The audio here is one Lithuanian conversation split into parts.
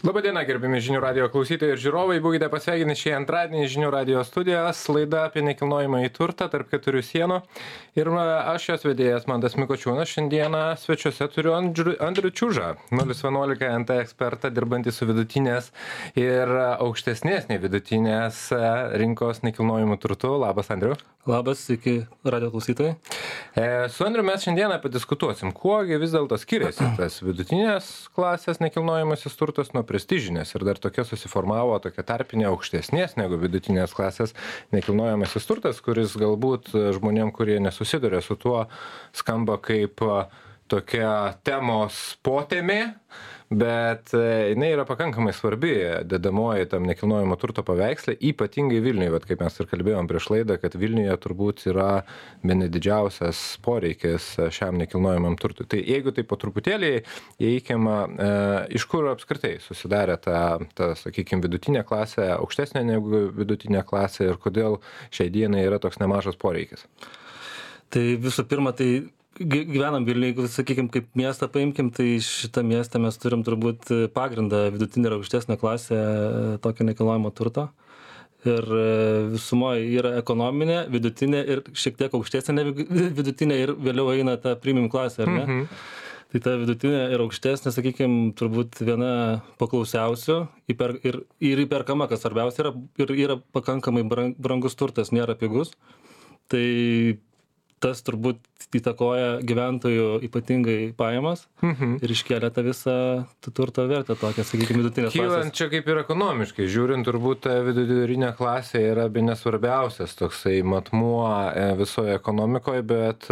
Labadiena, gerbimi žinių radio klausytojai ir žiūrovai, būkite pasveikinti šį antradienį žinių radio studijos, laida apie nekilnojamąjį turtą tarp keturių sienų. Ir aš jos vedėjas Mantas Mikočiūnas, šiandieną svečiuose turiu Andrių Čiužą, 011 NT ekspertą, dirbantį su vidutinės ir aukštesnės nei vidutinės rinkos nekilnojamų turtų. Labas, Andriu. Labas, iki radio klausytojai. Su Andriu mes šiandieną padiskutuosim, kuogi vis dėlto skiriasi tas vidutinės klasės nekilnojamasis turtas nuo prestižinės ir dar tokia susiformavo tokia tarpinė aukštesnės negu vidutinės klasės nekilnojamasis turtas, kuris galbūt žmonėm, kurie nesusiduria su tuo, skamba kaip tokia temos potemė, bet jinai yra pakankamai svarbi dedamoji tam nekilnojamo turto paveiksle, ypatingai Vilniuje, vat kaip mes ir kalbėjom prieš laidą, kad Vilniuje turbūt yra bene didžiausias poreikis šiam nekilnojamam turtui. Tai jeigu tai po truputėlį įeikiama, iš kur apskritai susidarė ta sakykime, vidutinė klasė, aukštesnė negu vidutinė klasė ir kodėl šiai dienai yra toks nemažas poreikis? Tai visų pirma, tai gyvenam Vilniuje, jeigu, sakykime, kaip miestą paimkim, tai šitą miestą mes turim turbūt pagrindą vidutinę ir aukštesnę klasę tokio nekilnojamo turto. Ir visumoje yra ekonominė, vidutinė ir šiek tiek aukštesnė vidutinė ir vėliau eina ta premium klasė, ar ne? Tai ta vidutinė ir aukštesnė, sakykime, turbūt viena paklausiausių ir įperkama, kas svarbiausia, yra pakankamai brangus turtas, nėra pigus. Tai tas turbūt įtakoja gyventojų ypatingai pajamas ir iškelia tą visą turto vertę tokią, sakykime, vidutinės klasės. Kylant čia kaip ir ekonomiškai, žiūrint, turbūt vidurinė klasė yra bene svarbiausias toksai matmuo visoje ekonomikoje, bet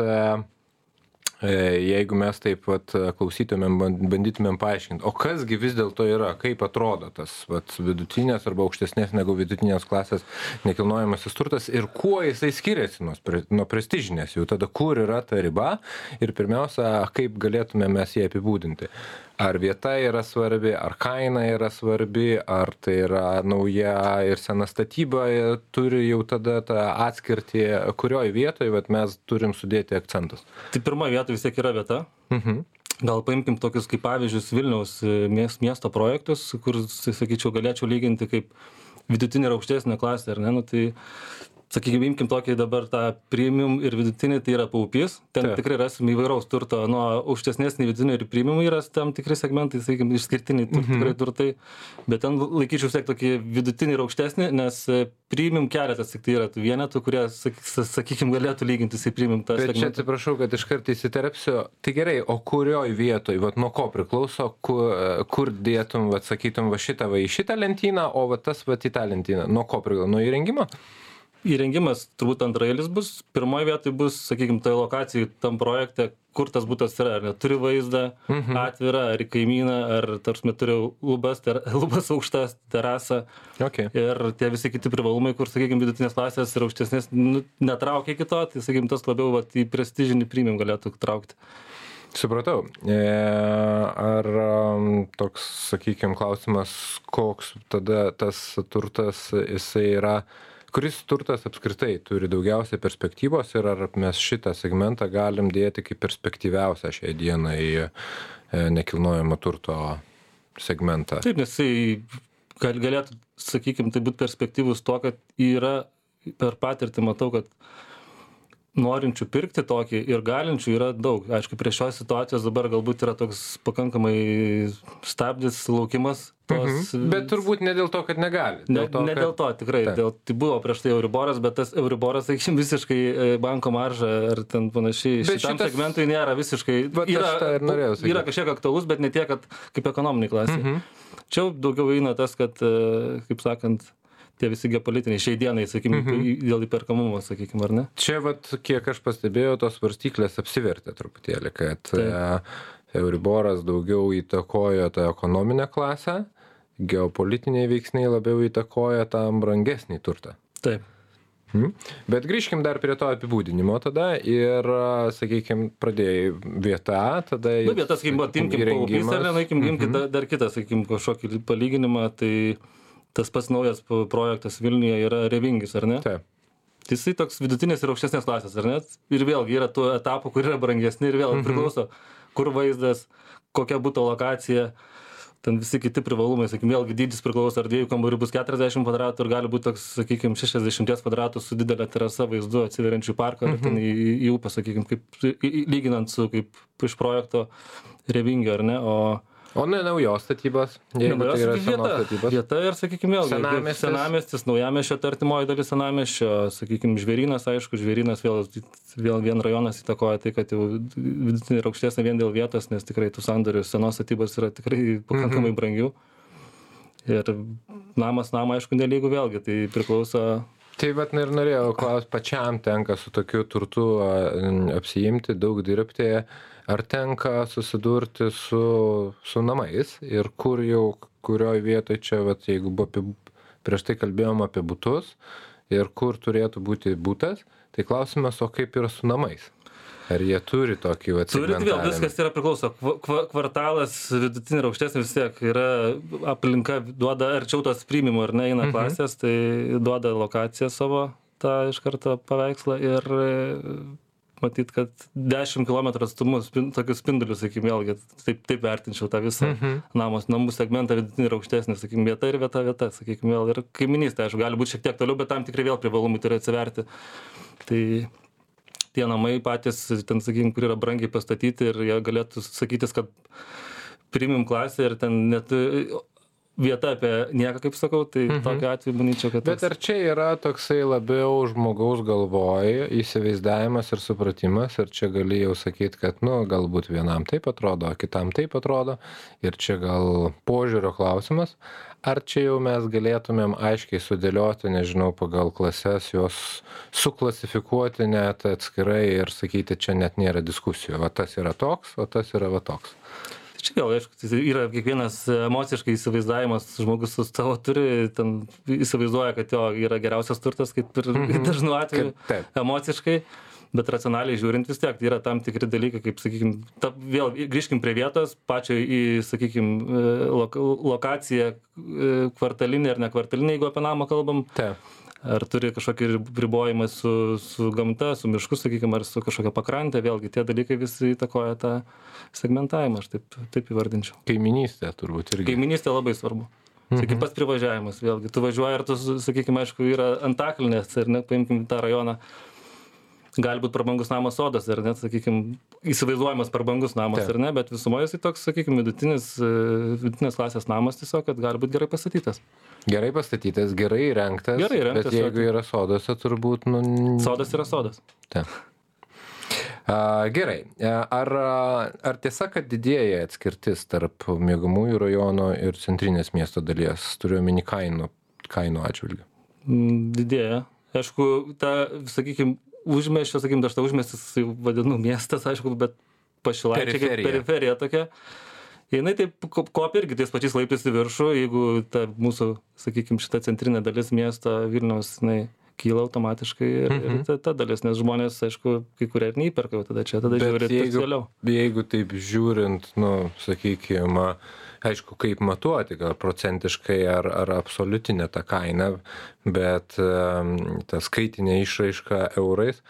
jeigu mes taip vat klausytumėm, bandytumėm paaiškinti, o kasgi vis dėlto yra, kaip atrodo tas vat vidutinės arba aukštesnės negu vidutinės klasės nekilnojamasis turtas ir kuo jisai skiriasi nuo prestižinės, jau tada kur yra ta riba ir pirmiausia, kaip galėtume mes jį apibūdinti. Ar vieta yra svarbi, ar kaina yra svarbi, ar tai yra nauja ir sena statyba, turi jau tada tą atskirtį, kurioje vietoje vat mes turim sudėti akcentus. Tai pirmoje vietoje vis tiek yra vieta. Gal paimkim tokius kaip pavyzdžius Vilniaus miesto projektus, kur, sakyčiau, galėčiau lyginti kaip vidutinė ir aukštesnė klasė, ar ne? Nu, tai, sakykime, imkim tokį dabar tą premium ir vidutinį, tai yra Paupys. Ten tikrai rasim įvairaus turto, nuo aukštesnės nei vidutinio ir premium yra tam tikri segmentai, sakykime, išskirtiniai tikrai turtai. Bet ten laikyčiau tiek tokį vidutinį ir aukštesnį, nes premium keletas tik tai yra tų vienetų, kurie, sakykime, galėtų lygintis į premium tą segmentą. Bet čia atsiprašau, kad iškart įsiterpsiu. Tai gerai, o kurioj vietoj, vat nuo ko priklauso, kur dėtum, vat sakytum, va šitą va į šitą lentyną, o va tas va į tą lentyną? Nuo ko priklauso? Nuo įrengimo? Įrengimas turbūt antraeilis bus. Pirmoje vietoje bus, sakykime, tai lokacijai tam projekte, kur tas butas yra, ar neturi vaizdą atvirą, ar į kaimyną, ar tarsi turi lubas aukštas, terasą. Okay. Ir tie visi kiti privalumai, kur, sakykime, vidutinės klasės ir aukštesnės netraukia iki to, tai, sakykime, tas labiau vat, į prestižinį premium galėtų traukti. Supratau. Ar toks, sakykime, klausimas, koks tada tas turtas jisai yra, kuris turtas apskritai turi daugiausiai perspektyvos ir ar mes šitą segmentą galim dėti kaip perspektyviausią šiai dienai nekilnojamo turto segmentą? Taip, nes jisai galėtų, sakykime, tai būti perspektyvus to, kad yra per patirtį matau, kad norinčių pirkti tokį ir galinčių yra daug. Aišku, prie šios situacijos dabar galbūt yra toks pakankamai stabdis, laukimas. Bet turbūt ne dėl to, kad negali. Ne dėl to, tikrai. Tai buvo prieš tai Euriboras, bet tas Euriboras, sakykime, visiškai banko marža ar ten panašiai. Šitam segmentui nėra visiškai. Yra kažkiek aktualus, bet ne tiek, kad kaip ekonominiai klasė. Čia daugiau eina tas, kad, kaip sakant, tie visi geopolitiniai šiai dienai, sakykime, dėl įperkamumo, sakykime, ar ne? Čia, vat, kiek aš pastebėjau, tos svarstyklės apsivertė truputėlį, kad Euriboras daugiau įtakojo tą ekonominę klasę, geopolitiniai veiksniai labiau įtakoja tam brangesnį turtą. Taip. Bet grįžkim dar prie to apibūdinimo tada ir, sakykime, pradėjai vieta, tada... Vieta, sakykime, imkim Paupys, ar ne, imkim dar kitą, sakykime, kažkokį palyginimą, tai tas pats naujas projektas Vilniuje yra Revingis, ar ne? Taip. Jisai toks vidutinės ir aukštesnės klasės, ar ne? Ir vėlgi yra tų etapų, kur yra brangesni ir vėl priklauso, kur vaizdas, kokia būtų lokacija. ten visi kiti privalumai, sakykime, vėlgi dydis priklauso, ar 2 kambarių bus 40 kvadratų, ir gali būti toks, sakykime, 60 kvadratų su didelė terasa vaizdu atsiveriančių parką, ar ten į upę, sakykime, kaip lyginant su kaip iš projekto Revingio, ar ne, O naujos statybos, jeigu tai yra senos statybos. Vieta ir, sakykime, vėlgi, senamiestis, naujamiesčio ta artimoji dalis senamiesčio, sakykime, žvėrynas, aišku, žvėrynas vėl vien rajonas įtakoja tai, kad jau vidutinė ir aukštesnė vien dėl vietos, nes tikrai tų sandorių senos statybos yra tikrai pakankamai brangių. Ir namas, aišku, nelygų vėlgi, tai priklauso. Tai vat ir norėjau klausti, pačiam tenka su tokiu turtu apsiimti, daug dirbti. Ar tenka susidurti su namais ir kurioj vietoj čia, vat, jeigu prieš tai kalbėjom apie butus ir kur turėtų būti butas, tai klausimas, o kaip yra su namais? Ar jie turi tokį segmentavimą? Turi, vėl viskas yra priklauso. Kvartalas vidutinė ir aukštesnė vis tiek yra aplinka, duoda arčiau tos premium, ar ne, eina klasės, tai duoda lokaciją savo tą iš karto paveikslą ir matyt, kad 10 km atstumu tokius spindulius, sakykime, vėlgi, taip vertinčiau tą visą namų segmentą vidutinį ir aukštesnį, sakykime, vieta ir vieta, sakykime, vėl ir kaiminystė, aišku, gali būti šiek tiek toliau, bet tam tikrai vėl privalumai turi atsiverti. Tai tie namai patys, ten, sakykime, kur yra brangiai pastatyti ir jie galėtų sakytis, kad premium klasė ir ten net vieta apie nieką, kaip sakau, tai tokiu atveju manyčiau, kad... Bet ar čia yra toksai labiau žmogaus galvoj įsivaizdavimas ir supratimas, ir čia gali jau sakyti, kad, galbūt vienam taip atrodo, kitam taip atrodo, ir čia gal požiūrio klausimas, ar čia jau mes galėtumėm aiškiai sudėlioti, nežinau, pagal klases, juos suklasifikuoti net atskirai ir sakyti, čia net nėra diskusijų, va tas yra toks, o tas yra va toks. Čia vėl, aišku, tai yra kiekvienas emociškai įsivaizdavimas, žmogus su savo turi, ten įsivaizduoja, kad jo yra geriausias turtas, kaip ir dažnu atveju, emociškai, bet racionaliai žiūrint vis tiek, tai yra tam tikri dalykai, kaip, sakykime, vėl grįžkim prie vietos, pačio į, sakykime, lokaciją kvartalinė ar ne kvartalinė, jeigu apie namą kalbam. Ar turi kažkokį ribojimą su gamta, su mišku, sakykime, ar su kažkokia pakrantė, vėlgi tie dalykai visi įtakoja tą segmentavimą, aš taip įvardinčiau. Kaiminystė turbūt irgi. Kaiminystė labai svarbu. Sakykime, pats privažiavimas, vėlgi, tu važiuoji ir tu, sakykime, aišku, yra Antakalnės, ar ne, paimkim tą rajoną, gali būti prabangus namas sodas, ar net, sakykime, įsivaizduojamas prabangus namas, ar ne, bet visumoje jisai toks, sakykime, vidutinės klasės namas tiesiog, kad gali būti gerai pastatytas. Gerai pastatytas, gerai įrengtas, bet jeigu yra sodose, turbūt... Sodas yra sodas. Taip. Gerai. Ar tiesa, kad didėja atskirtis tarp miegamųjų rajono ir centrinės miesto dalies, turiu omeny kainų atžvilgiu? Didėja. Aišku, sakykime, užmiesčio, sakykime, aš tą užmiestis vadinu miestas, aišku, bet Pašilaičiai kaip periferija tokia. Jinai taip kopia irgi tais pačiais laiptais į viršų, jeigu ta mūsų, sakykime, šita centrinė dalis miesto Vilniaus, jinai kyla automatiškai ir ta dalis, nes žmonės, aišku, kai kurie ir neįperka jau tada žiūri tiksliau. Jeigu taip žiūrint, sakykime, aišku, kaip matuoti, gal procentiškai ar absoliutinė ta kaina, bet ta skaitinė išraiška eurais,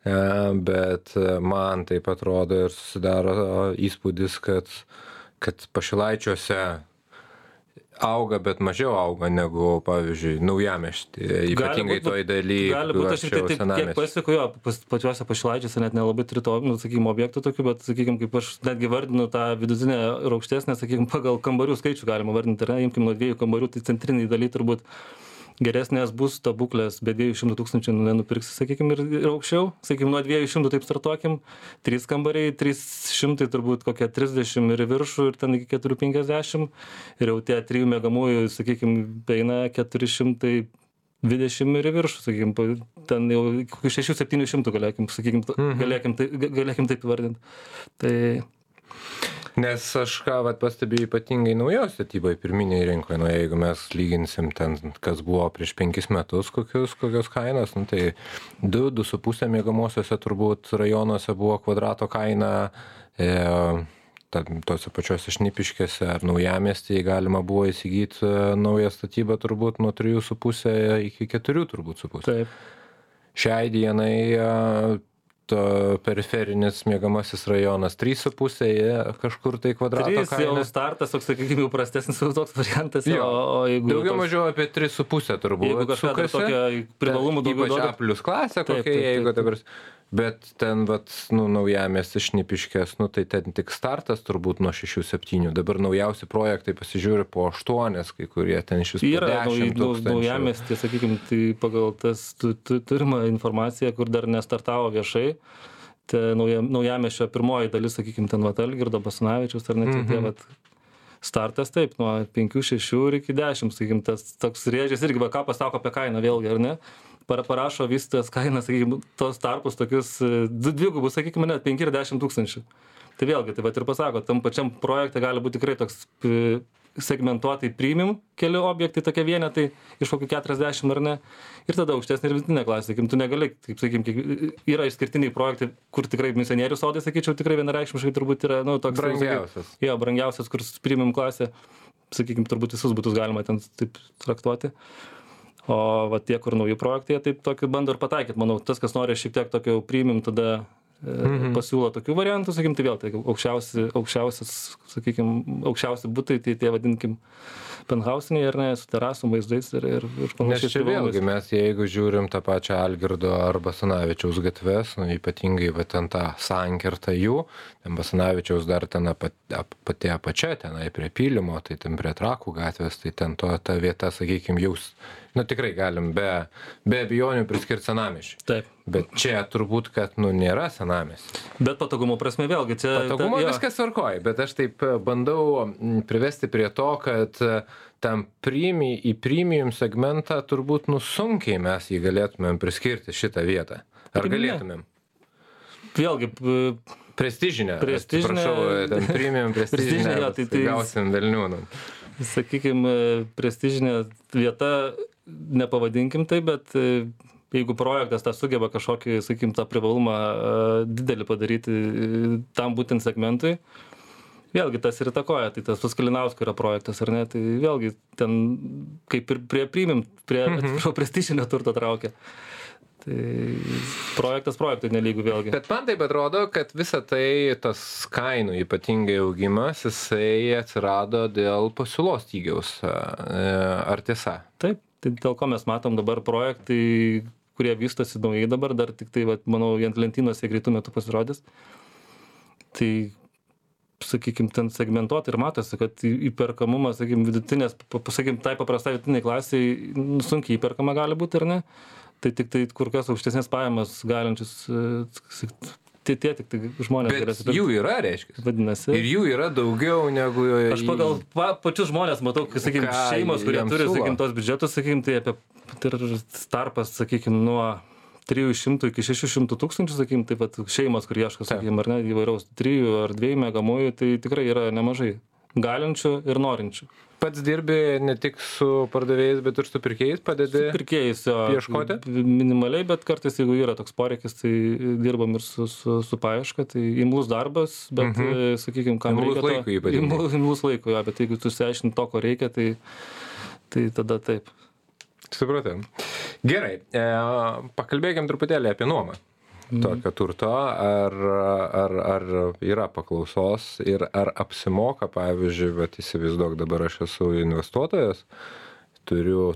bet man taip atrodo ir susidaro įspūdis, kad Pašilaičiuose auga, bet mažiau auga negu, pavyzdžiui, naujamiesty, ypatingai toj daly. Gali būti, aš ir kiek pasieku, jo, pačiuose Pašilaičiuose net nelabai turiu to, sakykime, objektų tokių, bet, sakykime, kaip aš netgi vardinu tą vidutinę ir aukštesnę, sakykime, pagal kambarių skaičių galima vardinti, ar ne, imkim nuo 2 kambarių, tai centriniai daly turbūt geresnės būsto būklės, be 200 000 nenupirksi, sakykime, ir aukščiau, sakykime, nuo 200 taip startuokim, 3 kambariai, 300 turbūt kokie 30 ir viršų, ir ten iki 450, ir jau tie 3 miegamųjų, sakykime, eina 420 ir viršų, sakykime, ten jau 600-700 galėkim taip įvardinti. Tai... Nes aš pastebėjau ypatingai naujos statybai pirminiai rinkoje, jeigu mes lyginsim ten, kas buvo prieš 5 metus, kokios kainos, tai 2-2,5 miegamosiuose turbūt rajonuose buvo kvadrato kaina, tose pačiose Šnipiškėse ar naujamiestyje galima buvo įsigyti naują statybą turbūt nuo 3,5 iki 4 turbūt su pusė. Taip. Šiai dienai periferinis miegamasis rajonas 3,5 kažkur tai kvadrato 3 jau kaina. startas, toks, sakykime, jau prastesnis toks variantas, o jeigu... Daugiau mažiau apie 3,5 turbūt. Jeigu kažką tokia privalumų daugiau duoda. Ypač A+ klasė kokia, jeigu dabar... Bet ten, naujamiestis Šnipiškės, tai ten tik startas turbūt nuo 6-7. Dabar naujausi projektai pasižiūri po 8, kai kurie ten iš viso yra 10 tūkstančių. naujamiestis, sakykime, tai pagal tas turimą informaciją, kur dar nestartavo viešai, tai naujamiesčio pirmoji dalis, sakykime, ten Algirdo Basanavičiaus ar net tie startas taip, nuo 5-6 ir iki 10, sakykime, tas toks rėžis irgi, ką pasako apie kainą vėlgi, ar ne? Parašo vystytojas kainą, sakykime, tos tarpus tokius dvigubus, sakykime, net 5 ir 10 tūkstančių. Tai vėlgi, tai ir pasako, tam pačiam projekte gali būti tikrai toks segmentuotai premium keli objektai, tokie vienetai iš kokių 40 ar ne. Ir tada aukštesnė ir vidutinė klasė, sakykim, tu negali, kaip sakykime, yra išskirtiniai projektai, kur tikrai misionierių sodai, sakyčiau, tikrai vienareikšmiškai turbūt yra, toks brangiausias. Jo, brangiausias, kur premium klasė, sakykime, turbūt visus butus galima ten taip traktuoti. O tie, kur nauji projektai, taip tokį bando ir pataikyti. Manau, tas, kas nori šiek tiek tokio premium, tada pasiūlo tokių variantų, sakykim, tai vėl, tai aukščiausi butai, tai tie vadinkim penthausiniai, ar ne, su terasų vaizdais ir panašiai. Nes čia vėlgi mes, jeigu žiūrim tą pačią Algirdo ar Basanavičiaus gatves, ypatingai ten tą sankirtą jų, ten Basanavičiaus dar ten pati apačia, tenai prie Pylimo, tai ten prie Trakų gatvės, tai ten ta vieta, sakykim, jaus, tikrai galim be abejonių priskirti senamiesčiui. Taip. Bet čia turbūt, kad nėra senamiestis. Bet patogumo prasme vėlgi čia... Patogumo viskas tvarkoja, bet aš taip bandau privesti prie to, kad tam į premium segmentą turbūt sunkiai mes jį galėtumėm priskirti šitą vietą. Ar galėtumėm? Vėlgi... Prestižinė. Prašau, ten premium prestižinė, tai gausim velnių. Sakykime, prestižinė vieta, nepavadinkim tai, bet jeigu projektas tą sugeba kažkokį, sakykim, tą privalumą didelį padaryti tam būtent segmentui, vėlgi tas ir įtakoja, tai tas Kalinausko yra projektas, ar ne, tai vėlgi ten kaip ir prie premium, prie prestižinio turto traukia. Tai projektas projektui nelygų vėlgi. Bet man taip atrodo, kad visa tai, tas kainų ypatingai augimas, jisai atsirado dėl pasiūlos stygiaus. Ar tiesa? Taip, tai dėl ko mes matom dabar projektai, kurie vystosi naujai dabar, dar tik tai, manau, ant lentynos jie greitų metų pasirodys. Tai, sakykime, ten segmentuoti ir matosi, kad įperkamumas, sakykime, vidutinės, sakykime, tai paprastai vidutiniai klasiai sunkiai įperkama gali būti, ar ne? Tai tik tai kur kas aukštesnės pajamas galinčius, tie tik tai žmonės. Bet jų yra, reiškia. Vadinasi. Ir jų yra daugiau negu... Aš pagal pačius žmonės matau, sakykime, šeimos, kurie turi, sakykime, tos biudžetus, sakykime, tai apie tarpas, sakykime, nuo 300 iki 600 tūkstančių, sakykime, taip pat šeimos, kur ieško, sakykime, ar ne, įvairaus 3 ar 2 miegamųjų, tai tikrai yra nemažai galinčių ir norinčių. Pats dirbi ne tik su pardavėjais, bet ir su pirkėjais, padedi pirkėjais, ieškoti? Minimaliai, bet kartais, jeigu yra toks poreikis, tai dirbam ir su paieška, tai imlus darbas, bet, sakykime, kam reikia imlus laikui, bet jeigu tu išsiaiškini to, ko reikia, tai tada taip. Supratau. Gerai, pakalbėkim truputėlį apie nuomą. Tokio turto, ar yra paklausos ir ar apsimoka, pavyzdžiui, įsivaizduok, dabar aš esu investuotojas, turiu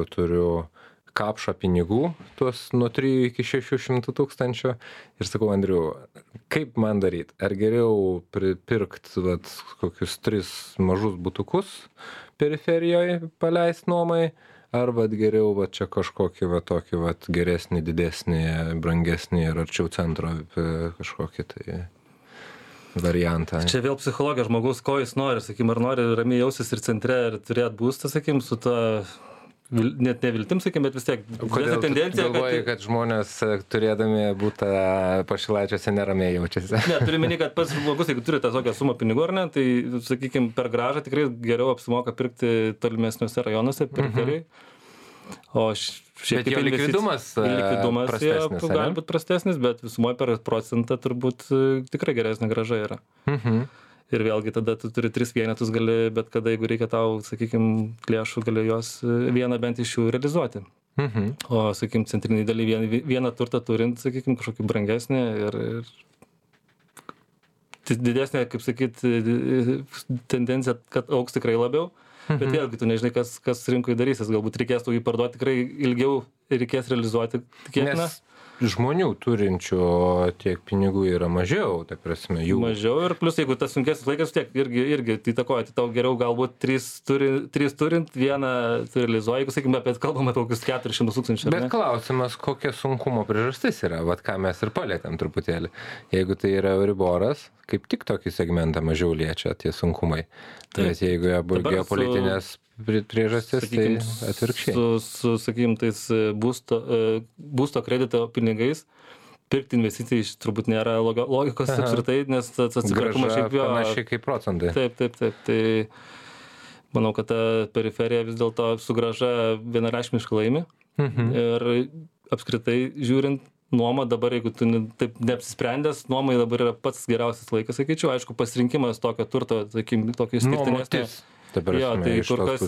kapšą pinigų, tuos nuo 3 iki 600 tūkstančių ir sakau, Andriu, kaip man daryti? Ar geriau pripirkti kokius 3 mažus butukus periferijoje paleist nuomai, ar geriau čia kažkokį tokį geresnį, didesnį, brangesnį ir arčiau centro kažkokį tai variantą. Čia vėl psichologija žmogaus, ko jis nori, sakykim, ar nori ramiai jausis ir centre ir turėti būstą, sakykim, su ta net neviltim, sakykim, bet vis tiek. Kodėl galvoji, kad žmonės turėdami būtą Pašilaičiuose neramiai jaučiasi? Ne, turiu minį, kad pats žmogus, jeigu turi tą tokią sumą pinigų ar ne, tai, sakykim, per grąžą tikrai geriau apsimoka pirkti tolimesniuose rajonuose, periferiai. O šiek tiek likvidumas prastesnis, gali būti prastesnis, bet visumoje per procentą turbūt tikrai geresnė grąža yra. Ir vėlgi tada tu turi 3 vienetus, gali, bet kada, jeigu reikia tau, sakykime, lėšų, gali jos vieną bent iš jų realizuoti. O, sakykim, centriniai daly vieną turtą turint, sakykim, kažkokį brangesnį ir didesnė, kaip sakyt, tendencija, kad auks tikrai labiau. Bet vėlgi, tu nežinai, kas rinkoje darysis. Galbūt reikės tau jį parduoti tikrai ilgiau ir reikės realizuoti tikėtina. Nes žmonių turinčių tiek pinigų yra mažiau, ta prasme, jų. Mažiau ir plus, jeigu tas sunkesnis laikas, tiek irgi įtakoja, tai tau geriau galbūt 3 turint, vieną tu realizuoji, jeigu, sakykime, kalbam apie kokius 400 tūkstančių. Bet klausimas, kokia sunkumo priežastis yra, vat ką mes ir palėtėm truputėlį. Jeigu tai yra Euriboras, kaip tik tokį segmentą mažiau liečia tie sunkumai. Bet jeigu geopolitinės priežastis, sakykim, tai atvirkščiai. Sakykim, tais būsto kredito pinigais pirkti investicijai turbūt nėra logikos apskritai, nes tas atsiperkamas šiaip jo. Panašiai kaip procentai. Taip. Tai manau, kad ta periferija vis dėlto su grąža vienareikšmiškai laimi. Ir apskritai žiūrint, nuoma dabar, jeigu tu taip neapsisprendęs, nuomai dabar yra pats geriausias laikas, sakyčiau. Aišku, pasirinkimas tokio turto, sakykim, tokio išskirtinesnio. Jo, tai kur kas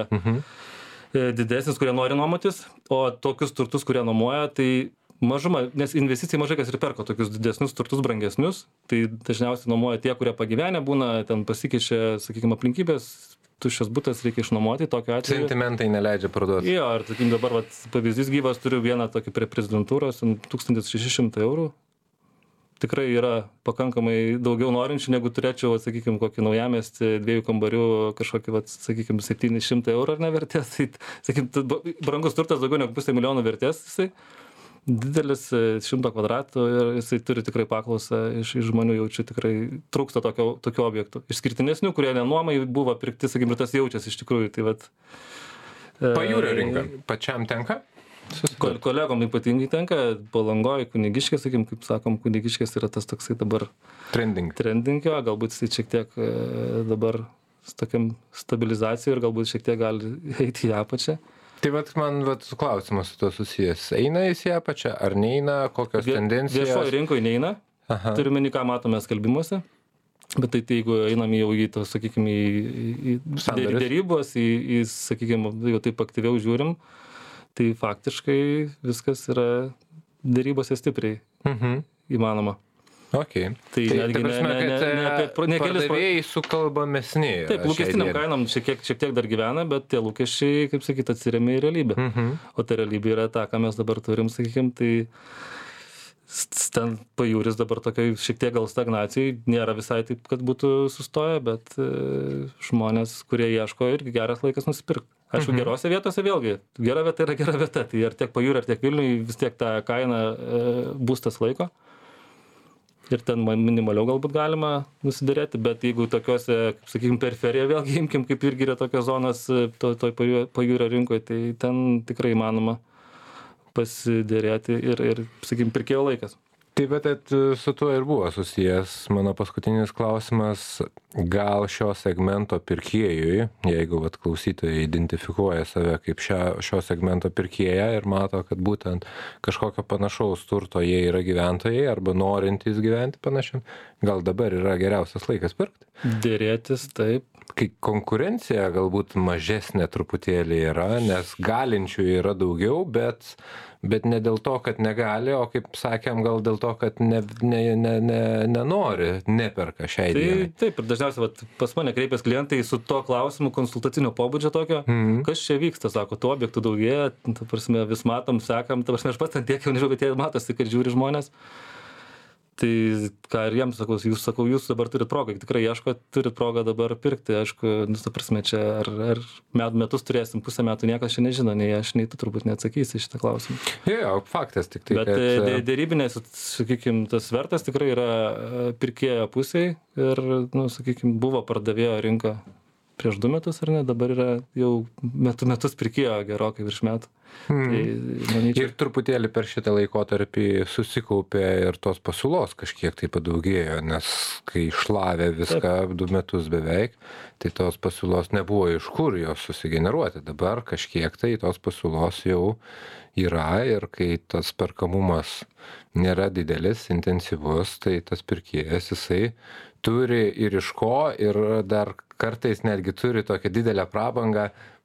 yra didesnis, kurie nori nuomotis, o tokius turtus, kurie nuomoja, tai mažuma, nes investicijai mažai kas ir perka tokius didesnius turtus, brangesnius, tai dažniausiai nuomoja tie, kurie pagyvenę būna, ten pasikeičia, sakykime, aplinkybės, tuščias butas reikia išnuomoti, tokiu atveju. Sentimentai neleidžia parduoti. Jo, ir sakykim, dabar pavyzdys gyvas, turiu vieną tokį prie prezidentūros, 1600 eurų. Tikrai yra pakankamai daugiau norinčių, negu turėčiau, sakykim, kokį naujamiestį 2 kambarių, kažkokį, sakykim, 700 eurų ar ne vertės. Tai, sakykim, brangus turtas daugiau negu 500 000 vertės, jisai didelis 100 kvadratų ir jisai turi tikrai paklausą iš žmonių, jaučiu tikrai trūksta tokių objektų. Išskirtinesnių, kurie nenuomai buvo pirkti, sakykim, ir tas jaučiasi iš tikrųjų. Tai vat, Pajūrio rinka pačiam tenka? Kolegom ypatingai tenka, Palangoj, Kunigiškės, sakykim, kaip sakom, Kunigiškės yra tas toksai dabar trending, jo, galbūt jisai šiek tiek dabar su tokiam stabilizacijų ir galbūt šiek tiek gali eiti į apačią. Tai man klausimas su to susijęs. Eina jis į apačią, ar neina, kokios tendencijos? Viešoje rinkoje neina, turime ką matome skelbimuose, bet tai jeigu einam jau į to, sakykime, į dėrybos, į, sakykime, jau taip aktyviau žiūrim, tai faktiškai viskas yra dėrybose stipriai įmanoma. Okay. Tai netgi ne pardavėjai sukalbamesni. Taip, lūkestiniam kainom šiek tiek dar gyvena, bet tie lūkesčiai, kaip sakyt, atsiremia į realybę. O ta realybė yra ta, ką mes dabar turim, sakykim, tai ten Pajūris dabar tokia šiek tiek gal stagnacijai, nėra visai taip, kad būtų sustoję, bet žmonės, kurie ieško, irgi geras laikas nusipirkti. Aišku, gerose vietose vėlgi, gera vieta yra gera vieta, tai ar tiek Pajūrį, ar tiek Vilniui vis tiek tą kainą būstas laiko. Ir ten minimaliau galbūt galima nusiderėti, bet jeigu tokiuose, kaip sakykime, periferija vėlgi imkim, kaip irgi yra tokios zonos toj Pajūrio rinkoje, tai ten tikrai įmanoma pasiderėti ir sakykime, pirkėjo laikas. Taip, bet su tuo ir buvo susijęs mano paskutinis klausimas, gal šio segmento pirkėjui, jeigu klausytojai identifikuoja save kaip šio segmento pirkėją ir mato, kad būtent kažkokio panašaus turto jie yra gyventojai arba norintys gyventi panašiam, gal dabar yra geriausias laikas pirkti? Dėrėtis, taip. Kai konkurencija galbūt mažesnė truputėlį yra, nes galinčių yra daugiau, bet ne dėl to, kad negali, o kaip sakėm, gal dėl to, kad nenori, neperka šiai dienai. Taip, ir dažniausiai pas mane kreipiasi klientai su to klausimu konsultacinio pobūdžio tokio, kas čia vyksta, sako, tų objektų daugėja, ta prasme, vis matom, sekam, ta prasme, aš pats ant tiek jau nežinau, bet jie matosi, kad žiūri žmonės. Tai ką ir jiems sakau, jūs dabar turit progą, tikrai ieškot, turit progą dabar pirkti, aišku, ta prasme, čia ar metus turėsim, pusę metų niekas čia nežino, nei aš, nei tu turbūt neatsakysi šitą klausimą. Jo, faktas tik tai. Bet dėrybinės, sakykime, tas svertas tikrai yra pirkėjo pusėje ir, sakykime, buvo pardavėjo rinka prieš 2 metus, ar ne, dabar yra jau metus pirkėjo gerokai virš metų. Tai, manyčiau, ir truputėlį per šitą laikotarpį susikaupė ir tos pasiūlos kažkiek tai padaugėjo, nes kai šlavė viską 2 metus beveik, tai tos pasiūlos nebuvo iš kur jos susigeneruoti. Dabar kažkiek tai tos pasiūlos jau yra ir kai tas perkamumas nėra didelis, intensyvus, tai tas pirkėjas jisai turi ir iš ko ir dar kartais netgi turi tokią didelę prabangą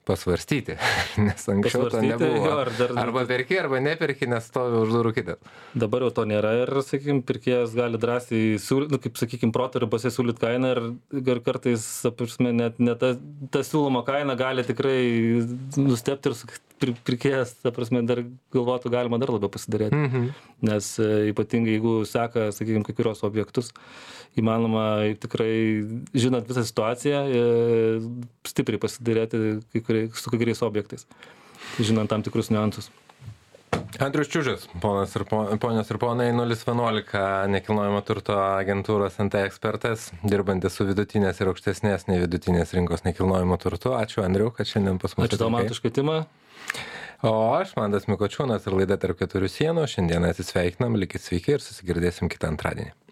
pasvarstyti, nes anksčiau to nebuvo. Arba perki, arba neperki, nes stovi už durų kitas. Dabar jau to nėra ir, sakykime, pirkėjas gali drąsiai siūlyti, kaip, sakykime, proto ribose siūlyti kainą ir kartais, prasme, net ta siūloma kaina gali tikrai nustebti ir pirkėjas, ta prasme, dar galvotų, galima dar labiau pasidarėti. Nes ypatingai, jeigu seka, sakykime, kai kurios objektus, įmanoma tikrai, žinant visą situaciją, stipriai pasidarėti su kai kuriais objektais, žinant tam tikrus niuansus. Andrius Čiužas, ponios ir ponai, 011 nekilnojamo turto agentūros NT ekspertas, dirbantis su vidutinės ir aukštesnės nei vidutinės rinkos nekilnojamo turtu. Ačiū, Andriu, kad šiandien pas mus atvykai. Ačiū tau, man už kvietimą. O aš, Mantas Mikočiūnas ir laida Tarp keturių sienų. Šiandien atsisveikinam, likit sveiki ir susigirdėsim kitą antradienį.